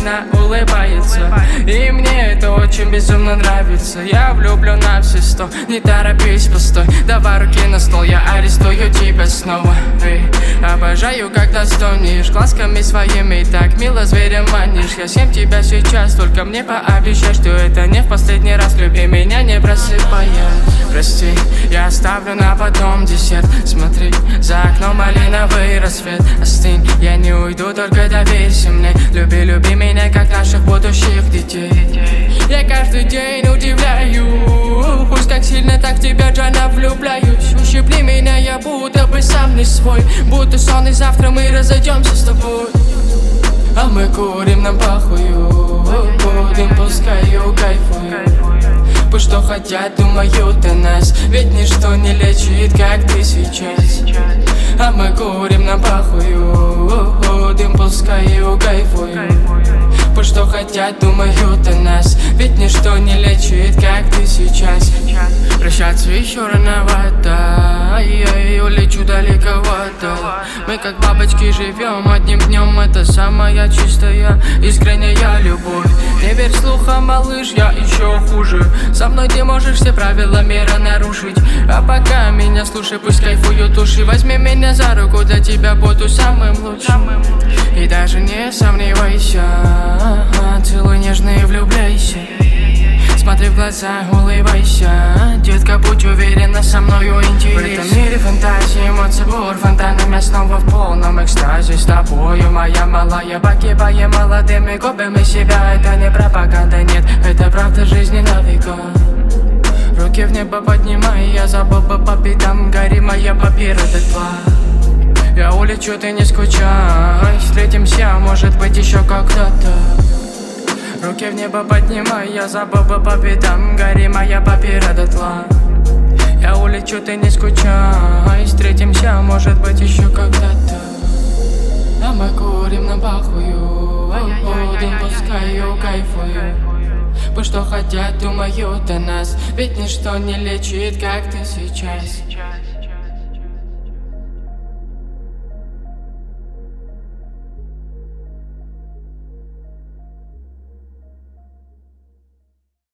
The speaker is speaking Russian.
она улыбается. И мне это очень безумно нравится. Я влюблен на все 100, не торопись, постой. Давай руки на стол, я арестую тебя снова. Обожаю, когда стонешь глазками своими, и так мило зверя манишь. Я съем тебя сейчас, только мне пообещай, что это не в последний раз. Люби меня, не просыпаясь. Прости, я оставлю на потом десерт. Смотри, за окном малиновый рассвет. Остынь, я не уйду, только доверься мне. Люби, люби меня, как наших будущих детей. Я каждый день удивляю, пусть так сильно, так в тебя, Джана, влюбляюсь. Ущипни меня, я будто бы сам не свой. Будто сон, и завтра мы разойдемся с тобой. А мы курим, нам похую, будем, пускаю, кайфую. Пусть что хотят, думают о нас, ведь ничто не лечит, как ты сейчас. А мы курим, нам похую, будем, пускаю, кайфую. Пусть что хотят, думают о нас, ведь ничто не лечит, как ты сейчас. Прощаться еще рановато, я улечу далековато. Мы как бабочки живем одним днем, это самая чистая, искренняя любовь. Не верь слухам, малыш, я еще хуже. Со мной ты можешь все правила мира нарушить. А пока меня слушай, пусть кайфуют души. Возьми меня за руку, для тебя буду самым лучшим. И даже не сомневайся, целуй нежно и влюбляйся. Смотри в глаза, улыбайся. Детка, будь уверена, со мною интерес. В этом мире фантазии, эмоций бур, фонтанами снова в полном экстазе. С тобою, моя малая, погибая молодыми губами себя. Это не пропаганда, нет, это правда жизни на века. Руки в небо поднимай, я забыл бы по пятам. Гори моя папира дотла. Я улечу, ты не скучай. Встретимся, может быть, еще когда-то. Руки в небо поднимай, я забыл бы по пятам. Гори моя папира дотла. Я улечу, ты не скучай. Встретимся, может быть, еще когда-то. А мы курим, нам похую, будем, пускаю, кайфую. Пусть что хотят, думают о нас, ведь ничто не лечит, как ты сейчас.